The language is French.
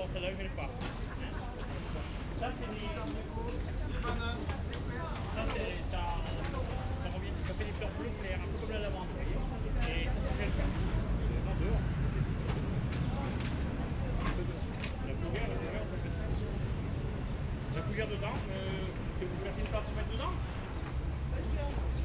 dans celle-là, je vais le pas. Ça, c'est des... Ça, c'est... Ça revient, ça fait des fleurs bleues claires, un peu comme la lavande, vous voyez. Et ça, c'est le pas. Non, dehors. La fougère, on peut faire ça. La fougère dedans, si vous faites une part pour mettre dedans.